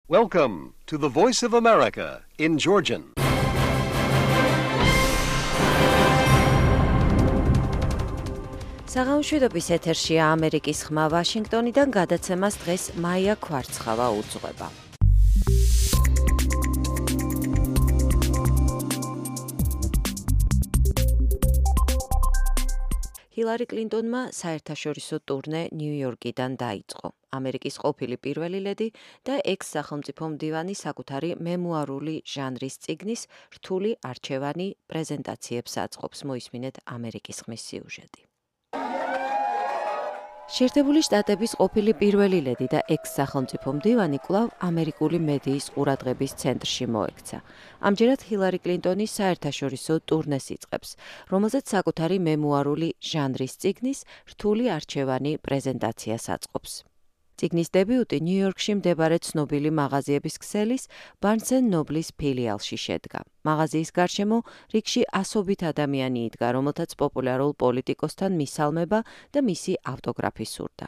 Welcome to the Voice of America in Georgian. საღამოშვიდობის ეთერშია ამერიკის ხმა ვაშინგტონიდან გადაცემას დღეს მაია ქვარცხავა უძღვება. ჰილარი კლინტონმა საერთაშორისო ტურნე ნიუ-იორკიდან დაიწყო. ამერიკის ყოფილი პირველი ლედი და ექს-სახელმწიფო მდივანი საკუთარი მემუარული ჟანრის წიგნის რთული არჩევანი პრეზენტაციებს აწყობს. მოისმინეთ ამერიკის ხმის სიუჟეტი. შეერთებული შტატების ყოფილი პირველი ლედი და ექს-სახელმწიფო მდივანი კვლავ ამერიკული მედიის ყურადღების ცენტრში მოექცა. ამჯერად ჰილარი კლინტონი საერთაშორისო ტურნეს იწყებს, რომელზეც საკუთარი მემუარული ჟანრის წიგნის რთული არჩევანი პრეზენტაციას აწყობს. წიგნის დებიუტი ნიუ-იორკში მდებარე ცნობილი მაღაზიების ქსელის Barnes & Noble's ფილიალში შედგა. მაღაზიის გარშემო რიგში ასობით ადამიანი იდგა, რომელთაც პოპულარულ პოლიტიკოსთან მისალმება და მისი ავტოგრაფი სურდა.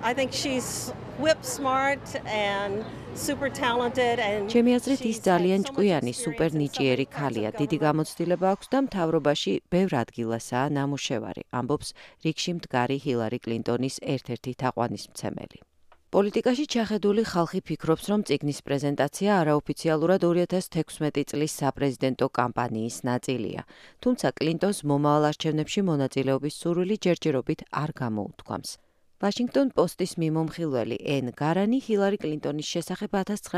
ჩემი აზრით ის ძალიან ჭკვიანი, სუპერ ნიჭიერი ქალია, დიდი გამოცდილება აქვს და მთავრობაში ბევრ ადგილასაა ნამუშევარი, ამბობს რიგში მდგარი ჰილარი კლინტონის ერთ-ერთი თაყვანისმცემელი. პოლიტიკაში ჩახედული ხალხი ფიქრობს, რომ წიგნის პრეზენტაცია არაოფიციალურად 2016 წლის საპრეზიდენტო კამპანიის ნაწილია. თუმცა კლინტონს მომავალ არჩევნებში მონაწილეობის სურვილი ჯერჯერობით არ გამოუთქვამს. Washington Post-ის მიმომხილველი ენ გარანი ჰილარი კლინტონის შესახებ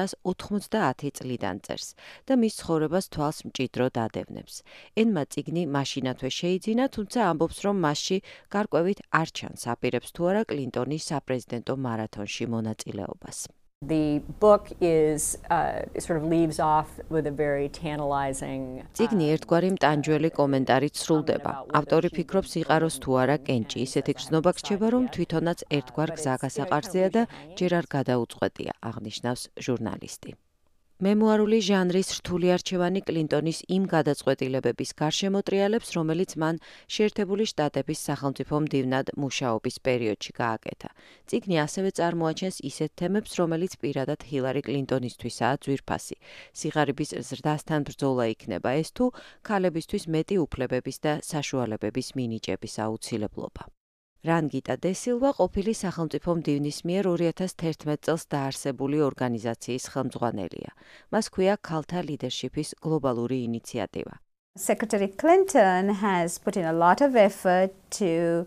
1990 წლიდან წერს და მის ცხოვრებას თვალს მჭიდროდ ადევნებს. ენმა წიგნი მაშინათვე შეიძინა, თუმცა ამბობს, რომ მასში გარკვევით არ ჩანს აპირებს თუ არა კლინტონის საპრეზიდენტო მარათონში მონაწილეობას. The book sort of leaves off with a very tantalizing წიგნი ერთგვარი მტანჯველი კომენტარით სრულდება. ავტორი ფიქრობს იყაროს თუ არა კენჭი, ისეთი გრძნობა გრჩება, რომ თვითონაც ერთგვარ გზაგასაყარზეა და ჯერ არ გადაუწყვეტია, აღნიშნავს ჟურნალისტი. მემუარული ჟანრის რთული არჩევანი კლინტონის იმ გადაწყვეტილებების გარშემო ტრიალებს, რომელიც მან შეერთებული შტატების სახელმწიფო მდივნად მუშაობის პერიოდში გააკეთა. წიგნი ასევე წარმოაჩენს ისეთ თემებს, რომელიც პირადად ჰილარი კლინტონისთვისაა ძვირფასი. სიღარიბის ზრდასთან ბრძოლა იქნება ეს თუ ქალებისთვის მეტი უფლებების და საშუალებების მინიჭების აუცილებლობა. რანგიტა დე სილვა ყოფილი სახელმწიფო მდივნის მიერ 2011 წელს დაარსებული ორგანიზაციის ხელმძღვანელია. მას ჰქვია ქალთა ლიდერშიპის გლობალური ინიციატივა. Secretary Clinton has put in a lot of effort to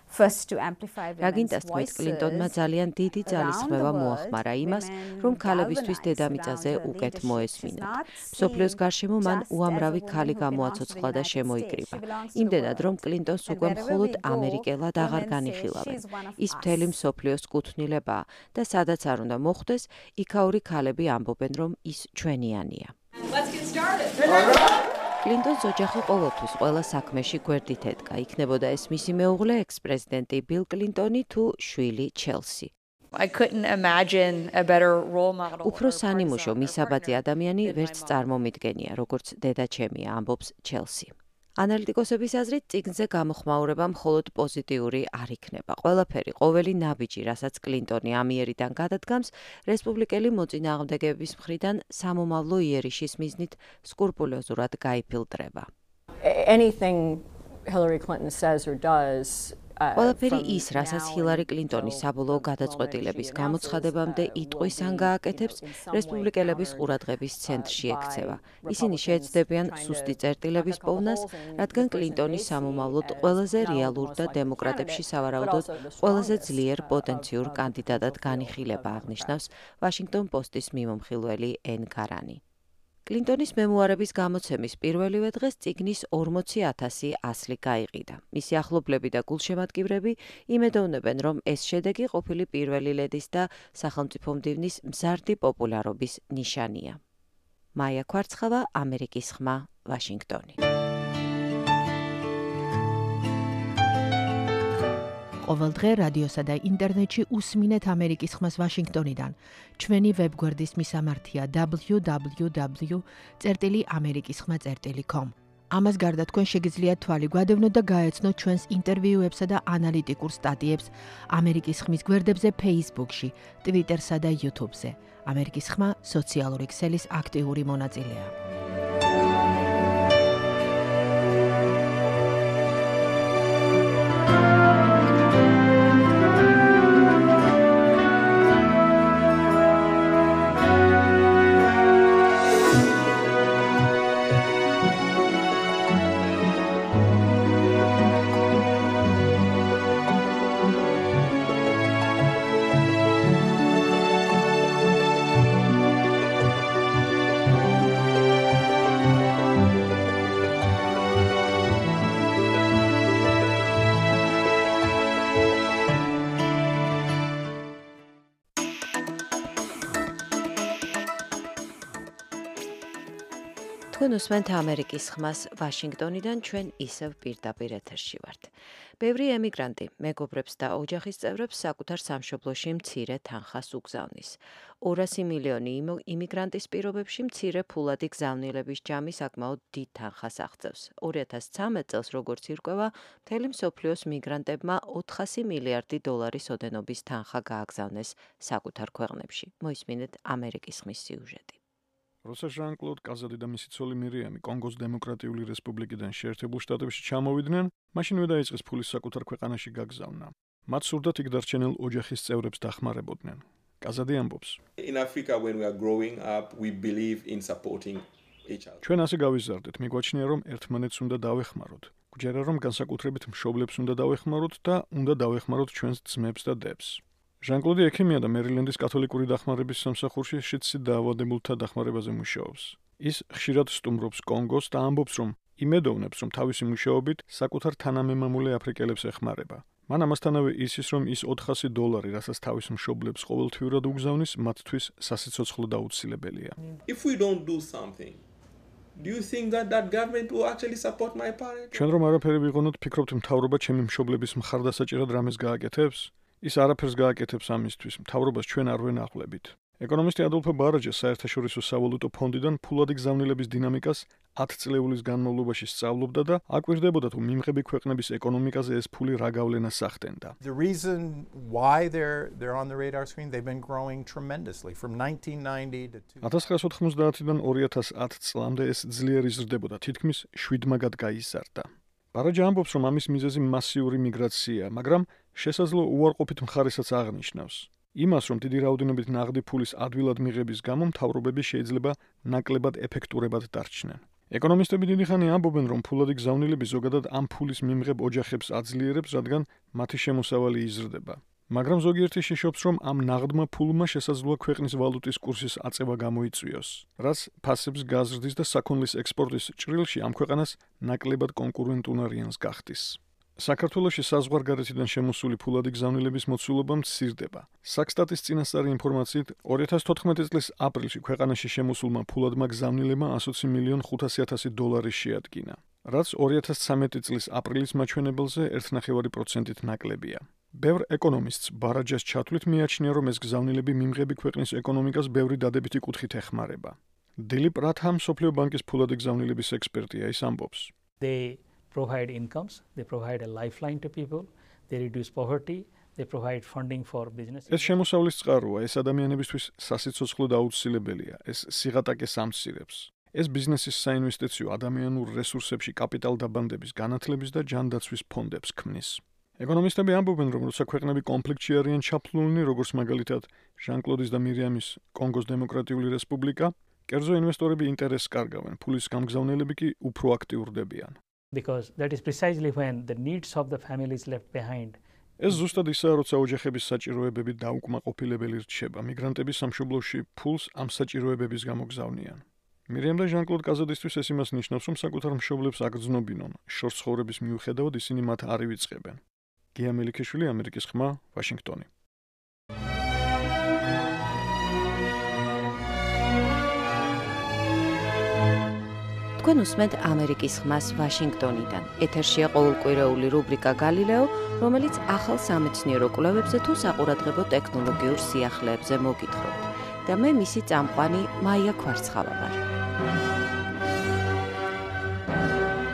amplify რაგინტას თქმით, კლინტონმა ძალიან დიდი ძალისხმევა მოახმარა იმას, რომ ქალებისთვის დედამიწაზე უკეთ მოესმინათ. მსოფლიოს გარშემო მან უამრავი ქალი გამოაცოცხლა და შემოიკრიბა. იმდენად, რომ კლინტონს უკვე მხოლოდ ამერიკელად აღარ განიხილავენ. ის მთელი მსოფლიოს კუთვნილებაა და სადაც არ უნდა მოხვდეს, იქაური ქალები ამბობენ, რომ ის ჩვენიანია. კლინტონს ოჯახი ყოველთვის ყველა საქმეში გვერდით ედგა. იქნებოდა ეს მისი მეუღლე ექს-პრეზიდენტი ბილ კლინტონი თუ შვილი ჩელსი. უფრო სანიმუშო მისაბაძე ადამიანი ვერც წარმომიდგენია, როგორც დედა ჩემია, ამბობს ჩელსი. ანალიტიკოსების აზრით, წიგნზე გამოხმაურება მხოლოდ პოზიტიური არ იქნება. ყველაფერი, ყოველი ნაბიჯი, რასაც კლინტონი ამიერიდან გადადგამს, რესპუბლიკელი მოწინააღმდეგეების მხრიდან სამომავლო იერიშის მიზნით სკრუპულოზურად გაიფილტრება. anything Hillary Clinton says or does ყველაფერი ის, რასაც ჰილარი კლინტონი საბოლოო გადაწყვეტილების გამოცხადებამდე იტყვის ან გააკეთებს, რესპუბლიკელების ყურადღების ცენტრში ექცევა. ისინი შეეცდებიან სუსტი წერტილების პოვნას, რადგან კლინტონის სამომავლოდ ყველაზე რეალურ და დემოკრატებში სავარაუდოდ ყველაზე ძლიერ პოტენციურ კანდიდატად განიხილება, აღნიშნავს Washington Post-ის მიმომხილველი ენ გარანი. კლინტონის მემუარების გამოცემის პირველივე დღეს წიგნის 40,000 ასლი გაიყიდა. მისი ახლობლები და გულშემატკივრები იმედოვნებენ, რომ ეს შედეგი ყოფილი პირველი ლედის და სახელმწიფო მდივნის მზარდი პოპულარობის ნიშანია. მაია ქვარცხავა, ამერიკის ხმა, ვაშინგტონი. ყოველ დღე რადიოსა და ინტერნეტში უსმინეთ ამერიკის ხმას ვაშინგტონიდან. ჩვენი ვებგვერდის მისამართია www.amerikiskhma.com. ამას გარდა თქვენ შეგიძლიათ თვალი გვადევნოთ და გაეცნოთ ჩვენს ინტერვიუებსა და ანალიტიკურ სტატიებს ამერიკის ხმის გვერდებზე Facebook-ში, Twitter-სა და YouTube-ზე. ამერიკის ხმა სოციალური ქსელის აქტიური მონაწილეა. თქვენ უსმენთ ამერიკის ხმას ვაშინგტონიდან, ჩვენ ისევ პირდაპირ ეთერში ვართ. ბევრი ემიგრანტი მეგობრებს და ოჯახის წევრებს საკუთარ სამშობლოში მცირე თანხას უგზავნის. 200 მილიონი იმიგრანტის პირობებში მცირე ფულადი გზავნილების ჯამი საკმაოდ დიდ თანხას აღწევს. 2013 წელს, როგორც ირკვევა, მთელი მსოფლიოს მიგრანტებმა 400 მილიარდი დოლარის ოდენობის თანხა გააგზავნეს საკუთარ ქვეყნებში. მოისმინეთ ამერიკის ხმის სიუჟეტი. როცა ჟან-კლოდ კაზადი და მისი ცოლი მირიამი კონგოს დემოკრატიული რესპუბლიკიდან შეერთებულ შტატებში ჩამოვიდნენ, მაშინვე დაიწყეს ფულის საკუთარ ქვეყანაში გაგზავნა. მათ სურდათ იქ დარჩენილ ოჯახის წევრებს დახმარებოდნენ. კაზადი ამბობს: In Africa when we are growing up, we believe in supporting each other. ჩვენ ასე გავიზარდეთ, მიგვაჩნია რომ ერთმანეთს უნდა დავეხმაროთ. გვჯერა რომ განსაკუთრებით მშობლებს უნდა დავეხმაროთ და უნდა დავეხმაროთ ჩვენს ძმებს და დებს. ჟან-კლოდი ექიმია და მერილენდის კათოლიკური დახმარების სამსახურში შიდსით დაავადებულთა დახმარებაზე მუშაობს. ის ხშირად სტუმრობს კონგოს და ამბობს, რომ იმედოვნებს, რომ თავისი მუშაობით საკუთარ თანამემამულე აფრიკელებს ეხმარება. მან ამასთანავე იცის, რომ ის $400, რასაც თავის მშობლებს ყოველთვიურად უგზავნის, მათთვის სასიცოცხლო დაუცილებელია. If we don't do something, do you think that government will actually support my parents? ჩვენ რომ არაფერი ვიღონოთ, ფიქრობთ მთავრობა ჩემი მშობლების მხარდასაჭერად რამეს გააკეთებს? ის არაფერს გააკეთებს ამისთვის, მთავრობას ჩვენ არ ვენახვლებით. ეკონომისტი ადოლფო ბარაჯა საერთაშორისო სავალუტო ფონდიდან ფულადი გზავნილების დინამიკას 10 წლეულის განმავლობაში სწავლობდა და აკვირდებოდა თუ მიმღები ქვეყნების ეკონომიკაზე ეს ფული რა გავლენას ახდენდა. The reason why they're on the radar screen, they've been growing tremendously from 1990 to 1990-დან 2010 წლამდე ეს ძლიერ იზრდებოდა, თითქმის 7-მაგად გაიზარდა. ბარაჯა ამბობს, რომ ამის მიზეზი მასიური მიგრაციაა, მაგრამ შესაძლო უარყოფით მხარესაც აღნიშნავს. იმას, რომ დიდი რაოდენობით ნაღდი ფულის ადვილად მიღების გამო მთავრობები შეიძლება ნაკლებად ეფექტურებად დარჩნენ. ეკონომისტები დიდი ხანი ამბობენ, რომ ფულადი გზავნილები ზოგადად ამ ფულის მიმღებ ოჯახებს აძლიერებს, რადგან მათი შემოსავალი იზრდება. მაგრამ ზოგიერთი შიშობს, რომ ამ ნაღდმა ფულმა შესაძლოა ქვეყნის ვალუტის კურსის აწევა გამოიწვიოს, რაც ფასებს გაზრდის და საქონლის ექსპორტის ჭრილში ამ ქვეყანას ნაკლებად კონკურენტუნარიანს გახდის. საქართველოში საზღვარგარეთიდან შემოსული ფულადი გზავნილების მოცულობა მცირდება. საქსტატის წინასწარი ინფორმაციით 2014 წლის აპრილში ქვეყანაში შემოსულმა ფულადმა გზავნილებმა $1,500,000 შეადგინა, რაც 2013 წლის აპრილის მაჩვენებელზე 1.5%-ით ნაკლებია. ბევრ ეკონომისტს ბარაჯას ჩათვლით მიაჩნია, რომ ეს გზავნილები მიმღები ქვეყნის ეკონომიკას ბევრი დადებითი კუთხით ეხმარება. დილიპ რათამ სოფლიო ბანკის ფულადი გზავნილების ექსპერტია, ის ამბობს: They provide incomes, they provide a lifeline to people, they reduce poverty, they provide funding for businesses. ეს შემოსავლის წყაროა, ეს ადამიანებისთვის სასიცოცხლო დაუცილებელია, ეს სიღატაკეს ამცირებს. ეს ბიზნესის საინვესტიციო ადამიანურ რესურსებში კაპიტალ დაბანდების განათლების და ჯანდაცვის ფონდებს ქმნის. ეკონომისტები ამბობენ, რომ როცა ქვეყნები კონფლიქტში არიან ჩაფლულნი, როგორც მაგალითად ჟან-კლოდის და მირიამის კონგოს დემოკრატიული რესპუბლიკა, კერძო ინვესტორები ინტერესს კარგავენ, ფულის გამგზავნელები კი უფრო აქტიურდებიან. Because that is precisely when the needs of the family is left behind. ეს ზუსტად ისაა, როცა ოჯახების საჭიროებები დაუკმაყოფილებელი რჩება, მიგრანტები სამშობლოში ფულს ამ საჭიროებების გამო გზავნიან. მირიამ და ჟან-კლოდ კაზადისთვის ეს იმას ნიშნავს, რომ საკუთარ მშობლებს აგრძნობინონ, შორს ცხოვრების მიუხედავად ისინი მათ არ ივიწყებენ. გია მელიქიშვილი, ამერიკის ხმა, ვაშინგტონი. თქვენ უსმენთ ამერიკის ხმას ვაშინგტონიდან. ეთერშია ყოველკვირეული რუბრიკა გალილეო, რომელიც ახალ სამეცნიერო კვლევებზე თუ საყურადღებო ტექნოლოგიურ სიახლეებზე მოგითხრობთ. და მე მისი წამყვანი მაია ქვარცხავა ვარ.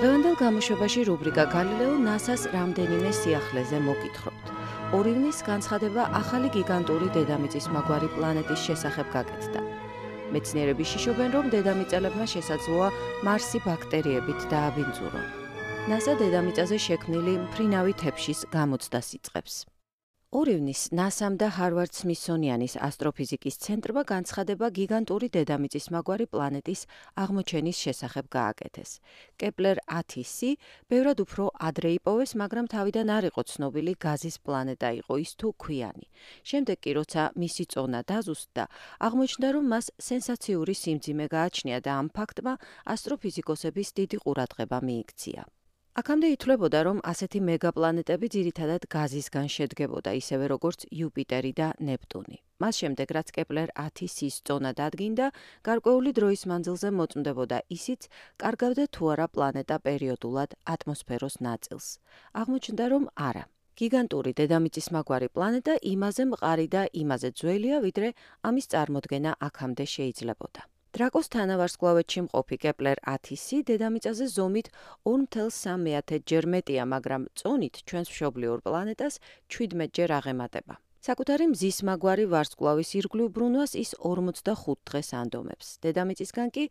დღევანდელ გამოშვებაში რუბრიკა გალილეო NASA-ს რამდენიმე სიახლეზე მოგითხრობთ. ორივნის განცხადება ახალი გიგანტური დედამიწის მაგვარი პლანეტის შესახებ გაკეთდა. მეცნიერები შიშობენ, რომ დედამიწელებმა შესაძლოა მარსი ბაქტერიებით დააბინძურონ. NASA დედამიწაზე შექმნილი მფრინავი თეფშის გამოცდას იწყებს. ორივნის NASA-მ და Harvard Smithsonian-ის ასტროფიზიკის ცენტრმა განცხადება გიგანტური დედამიწის მაგვარი პლანეტის აღმოჩენის შესახებ გააკეთეს. Kepler 10c ბევრად უფრო ადრე იპოვეს, მაგრამ თავიდან არ იყო ცნობილი გაზის პლანეტა იყო ის თუ ქვიანი. შემდეგ კი, როცა მისი წონა დაზუსტდა, აღმოჩნდა, რომ მას სენსაციური სიმძიმე გააჩნია და ამ ფაქტმა ასტროფიზიკოსების დიდი ყურადღება მიიქცია. აქამდე ითვლებოდა, რომ ასეთი მეგაპლანეტები ძირითადად გაზისგან შედგებოდა, ისევე როგორც იუპიტერი და ნეპტუნი. მას შემდეგ, რაც Kepler 10c-ის წონა დადგინდა, გარკვეული დროის მანძილზე მოწმდებოდა ისიც, კარგავდა თუ არა პლანეტა პერიოდულად ატმოსფეროს ნაწილს. აღმოჩნდა, რომ არა. გიგანტური დედამიწის მაგვარი პლანეტა იმაზე მყარი და იმაზე ძველია, ვიდრე ამის წარმოდგენა აქამდე შეიძლებოდა. დრაკოს თანავარსკვლავედში მყოფი Kepler 10c დედამიწაზე ზომით 2.3 ჯერ მეტია, მაგრამ წონით ჩვენს მშობლიურ პლანეტას 17 ჯერ აღემატება. საკუთარი მზის მაგვარი ვარსკვლავის ირგვლივ ბრუნვას ის 45 დღეს ანდომებს. დედამიწისგან კი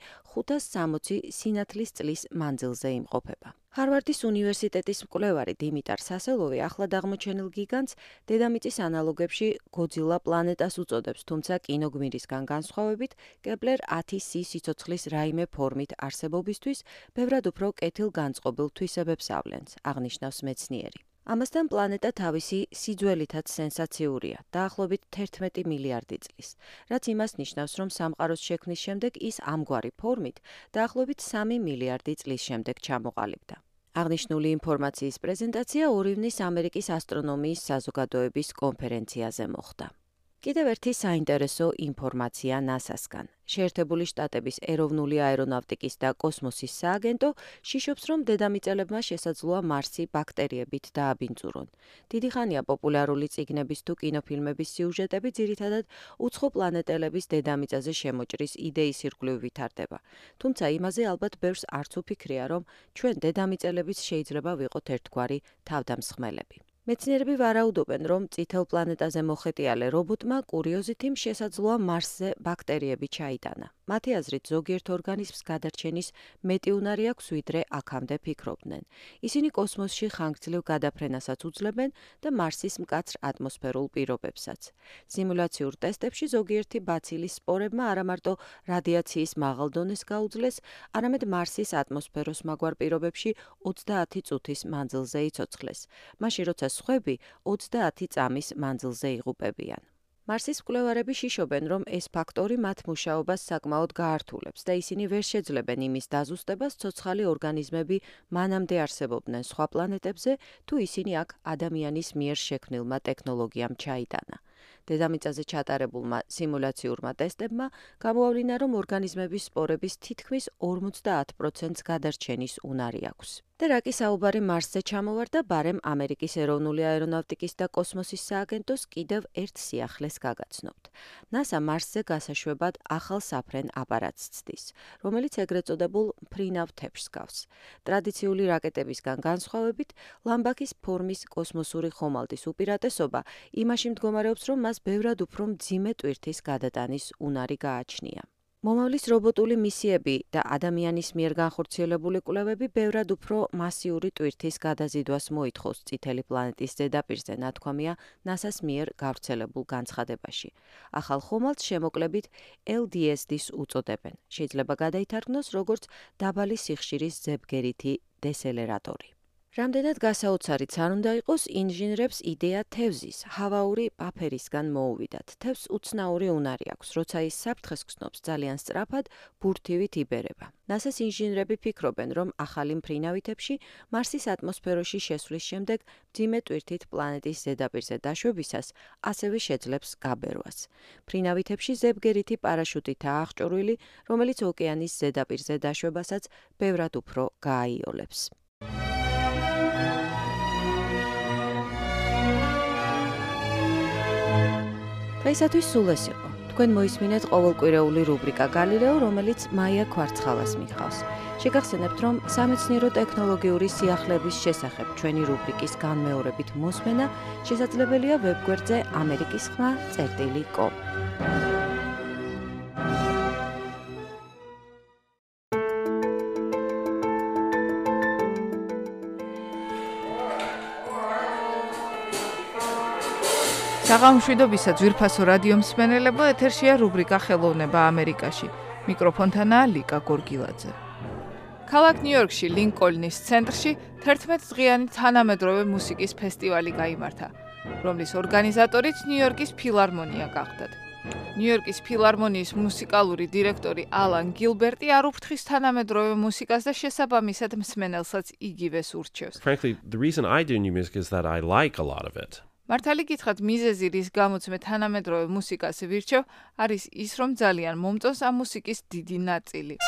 560 სინათლის წლის მანძილზე იმყოფება. ჰარვარდის უნივერსიტეტის მკვლევარი დიმიტარ სასელოვი ახლად აღმოჩენილ გიგანტს დედამიწის ანალოგებში გოძილა პლანეტას უწოდებს, თუმცა კინოგმირისგან განსხვავებით, Kepler 10c სიცოცხლის რაიმე ფორმით არსებობისთვის ბევრად უფრო კეთილგანწყობილ თვისებებს ავლენს, აღნიშნავს მეცნიერი. ამასთან პლანეტა თავისი სიძველითაც სენსაციურია, დაახლოებით 11 მილიარდი წლის, რაც იმას ნიშნავს, რომ სამყაროს შექმნის შემდეგ ის ამგვარი ფორმით დაახლოებით 3 მილიარდი წლის შემდეგ ჩამოყალიბდა. აღნიშნული ინფორმაციის პრეზენტაცია ორივნის ამერიკის ასტრონომიის საზოგადოების კონფერენციაზე მოხდა. კიდევ ერთი საინტერესო ინფორმაცია NASA-სგან. შეერთებული შტატების ეროვნული აერონავტიკის და კოსმოსის სააგენტო შიშობს, რომ დედამიწელებმა შესაძლოა მარსი ბაქტერიებით დააბინძურონ. დიდი ხანია პოპულარული წიგნების თუ კინოფილმების სიუჟეტები ძირითადად უცხო პლანეტელების დედამიწაზე შემოჭრის იდეის ირგვლივ ვითარდება. თუმცა იმაზე ალბათ ბევრს არც უფიქრია, რომ ჩვენ დედამიწელებიც შეიძლება ვიყოთ ერთგვარი თავდამსხმელები. მეცნიერები ვარაუდობენ, რომ წითელ პლანეტაზე მოხეტიალე რობოტმა კურიოზითიმ შესაძლოა მარსზე ბაქტერიები ჩაიტანა. მათი აზრით, ზოგიერთ ორგანიზმს გადარჩენის მეტი უნარი აქვს, ვიდრე აქამდე ფიქრობდნენ. ისინი კოსმოსში ხანგრძლივ გადაფრენასაც უძლებენ და მარსის მკაცრ ატმოსფერულ პირობებსაც. სიმულაციურ ტესტებში ზოგიერთი ბაცილის სპორებმა არამარტო რადიაციის მაღალ დონეს გაუძლეს, არამედ მარსის ატმოსფეროს მაგვარ პირობებში 30 წუთის მანძილზე იცოცხლეს. მაშინ, როცა სხვები 20 წამის მანძილზე იღუპებიან. მარსის მკვლევარები შიშობენ, რომ ეს ფაქტორი მათ მუშაობას საკმაოდ გაართულებს და ისინი ვერ შეძლებენ იმის დაზუსტებას, ცოცხალი ორგანიზმები მანამდე არსებობდნენ სხვა პლანეტებზე, თუ ისინი აქ ადამიანის მიერ შექმნილმა ტექნოლოგიამ ჩაიტანა. დედამიწაზე ჩატარებულმა სიმულაციურმა ტესტებმა გამოავლინა, რომ ორგანიზმების სპორების თითქმის 50%-ს გადარჩენის უნარი აქვს. და რა კი საუბარი მარსზე ჩამოვარდა, ბარემ ამერიკის ეროვნული აერონავტიკის და კოსმოსის სააგენტოს კიდევ ერთ სიახლეს გაგაცნობთ. NASA მარსზე გასაშვებად ახალ საფრენ აპარატს ცდის, რომელიც ეგრეთ წოდებულ მფრინავ თეფშს გავს. ტრადიციული რაკეტებისგან განსხვავებით, ლამბაქის ფორმის კოსმოსური ხომალდის უპირატესობა იმაში მდგომარეობს, რომ მას ბევრად უფრო მძიმე ტვირთის გადატანის უნარი გააჩნია. მომავლის რობოტული მისიები და ადამიანის მიერ განხორციელებული კვლევები ბევრად უფრო მასიური ტვირთის გადაზიდვას მოითხოვს წითელი პლანეტის ზედაპირზე, ნათქვამია NASA-ს მიერ გავრცელებულ განცხადებაში. ახალ ხომალდს შემოკლებით LDSD-ს უწოდებენ. შეიძლება გადაითარგმნოს როგორც დაბალი სიხშირის ზებგერითი დესელერატორი. რამდენად გასაოცარიც არ უნდა იყოს, ინჟინრებს იდეა თევზის, ჰავაური პაფერისგან მოუვიდათ. თევზს უცნაური უნარი აქვს, როცა ის საფრთხეს გრძნობს, ძალიან სწრაფად ბურთივით იბერება. NASA-ს ინჟინრები ფიქრობენ, რომ ახალი მფრინავი თეფში მარსის ატმოსფეროში შესვლის შემდეგ მძიმე ტვირთით პლანეტის ზედაპირზე დაშვებისას ასევე შეძლებს გაბერვას. მფრინავი თეფში ზებგერითი პარაშუტითაა აღჭურვილი, რომელიც ოკეანის ზედაპირზე დაშვებასაც ბევრად უფრო გააიოლებს. დღეისათვის სულ ეს იყო. თქვენ მოისმინეთ ყოველკვირეული რუბრიკა გალილეო, რომელიც მაია ქვარცხავას მიხავს. შეგახსენებთ, რომ სამეცნიერო ტექნოლოგიური სიახლეების შესახებ ჩვენი რუბრიკის განმეორებით მოსმენა შესაძლებელია ვებგვერდზე amerikisxma.com. საღამოშვიდობისა ძვირფასო რადიო მსმენელებო, ეთერშია რუბრიკა ხელოვნება ამერიკაში. მიკროფონთანაა ლიკა გორგილაძე. ქალაქ ნიუ-იორკში, ლინკოლნის ცენტრში 11 დღიანი თანამედროვე მუსიკის ფესტივალი გაიმართა, რომლის ორგანიზატორიც ნიუ-იორკის ფილარმონია გახდათ. ნიუ-იორკის ფილარმონიის მუსიკალური დირექტორი ალან გილბერტი არ უფრთხის თანამედროვე მუსიკას და შესაბამისად მსმენელსაც იგივეს ურჩევს. Frankly, the reason I do new music is that I like a lot of it. მართალი გითხრათ, მიზეზი, რის გამოც მე თანამედროვე მუსიკას ვირჩევ, არის ის, რომ ძალიან მომწონს ამ მუსიკის დიდი ნაწილი.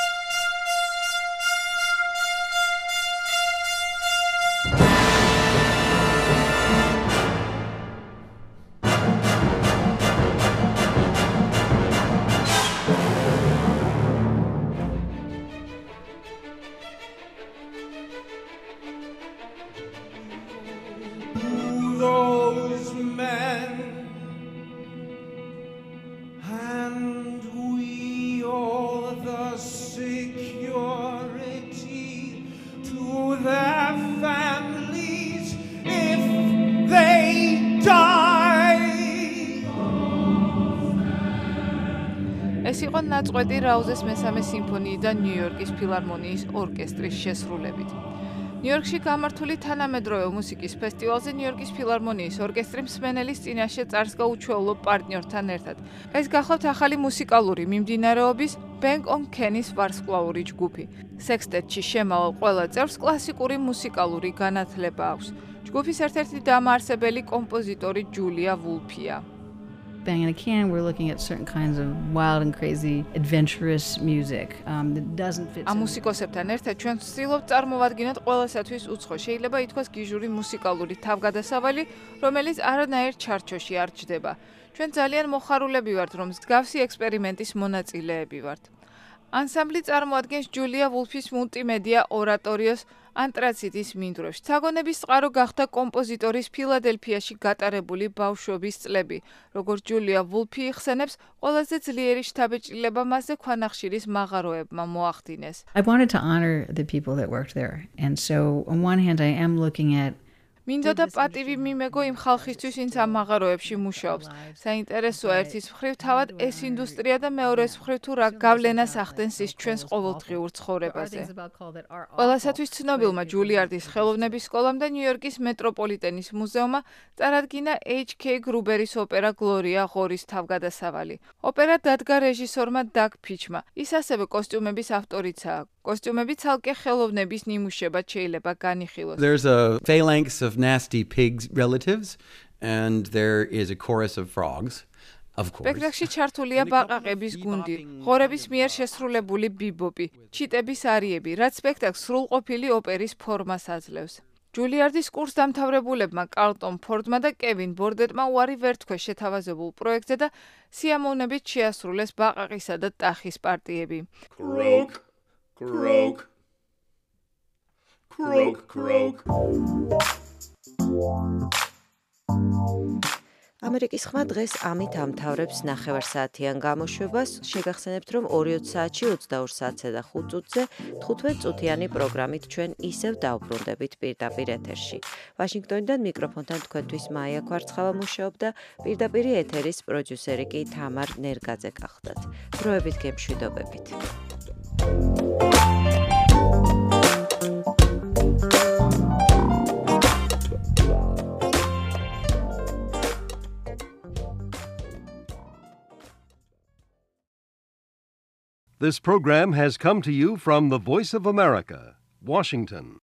ეს იყო ნაწყვეტი რაუზეს მესამე სიმფონიიდან ნიუ-იორკის ფილარმონიის ორკესტრის შესრულებით. ნიუ-იორკში გამართული თანამედროვე მუსიკის ფესტივალზე ნიუ-იორკის ფილარმონიის ორკესტრი მსმენელის წინაშე წარსდგა უჩვეულო პარტნიორთან ერთად. ეს გახლავთ ახალი მუსიკალური მიმდინარეობის Bank on Kenny-ის ვარსკვლავური ჯგუფი. სექსტეტში შემავალ ყველა წევრს კლასიკური მუსიკალური განათლება აქვს. ჯგუფის ერთ-ერთი დამაარსებელი კომპოზიტორი ჯულია ვულფია. Bang on a Can, we're looking at certain kinds of wild and crazy, adventurous music that doesn't fit. ამ მუსიკოსებთან ერთად ჩვენ ვცდილობთ წარმოვადგინოთ ყველასათვის უცხო, შეიძლება ითქვას გიჟური მუსიკალური თავგადასავალი, რომელიც არანაირ ჩარჩოში არ ჯდება. ჩვენ ძალიან მოხარულები ვართ, რომ მსგავსი ექსპერიმენტის მონაწილეები ვართ. ანსამბლი წარმოადგენს ჯულია ვულფის მულტიმედია ორატორიოს ანტრაციტის მინდვრებში. საგონების წყარო გახდა კომპოზიტორის ფილადელფიაში გატარებული ბავშვობის წლები. როგორც ჯულია ვულფი იხსენებს, ყველაზე ძლიერი შთაბეჭდილება მასზე ქვანახშირის მაღაროებმა მოახდინეს. I wanted to honor the people that worked there. And so on one hand I am looking at მინდოდა პატივი მიმეგო იმ ხალხისთვის, ვინც ამ მაღაროებში მუშაობს. საინტერესოა ერთის მხრივ თავად ეს ინდუსტრია და მეორეს მხრივ თუ რა გავლენას ახდენს ის ჩვენს ყოველდღიურ ცხოვრებაზე. ყველასათვის ცნობილმა ჯულიარდის ხელოვნების სკოლამ და ნიუ-იორკის მეტროპოლიტენის მუზეუმმა წარადგინა H.K. გრუბერის ოპერა გლორია ღორის თავგადასავალი. ოპერა დადგა რეჟისორმა დაგ ფიჩმა. ის ასევე კოსტიუმების ავტორიცაა. კოსტიუმები ცალკე ხელოვნების ნიმუშებად შეიძლება განიხილოს. There's a phalanx of nasty pigs relatives and there is a chorus of frogs. Of course. სპექტაკლში ჩართულია ბაყაყების გუნდი, ღორების მიერ შესრულებული ბიბოპი, ჩიტების არიები, რაც სპექტაკლს სრულყოფილი ოპერის ფორმას აძლევს. ჯულიარდის კურსდამთავრებულებმა კარლტონ ფორდმა და კევინ ბორდეტმა უარი ვერ თქვეს შეთავაზებულ პროექტზე და სიამოვნებით შეასრულეს ბაყაყისა და ტახის პარტიები. Croak, croak, croak, croak. ამერიკის ხმა დღეს ამით ამთავრებს 9 საათიან გამოშვებას. შეგახსენებთ, რომ 20 საათში 22 საათსა და 5 წუთზე 15 წუთიანი პროგრამით ჩვენ ისევ დავბრუნდებით პირდაპირ ეთერში. ვაშინგტონიდან მიკროფონთან თქვენთვის მაია ქვარცხავა მუშაობდა, პირდაპირი ეთერის პროდიუსერი კი თამარ ნერგაძე გახლდათ. დროებით გემშვიდობებით. This program has come to you from the Voice of America, Washington.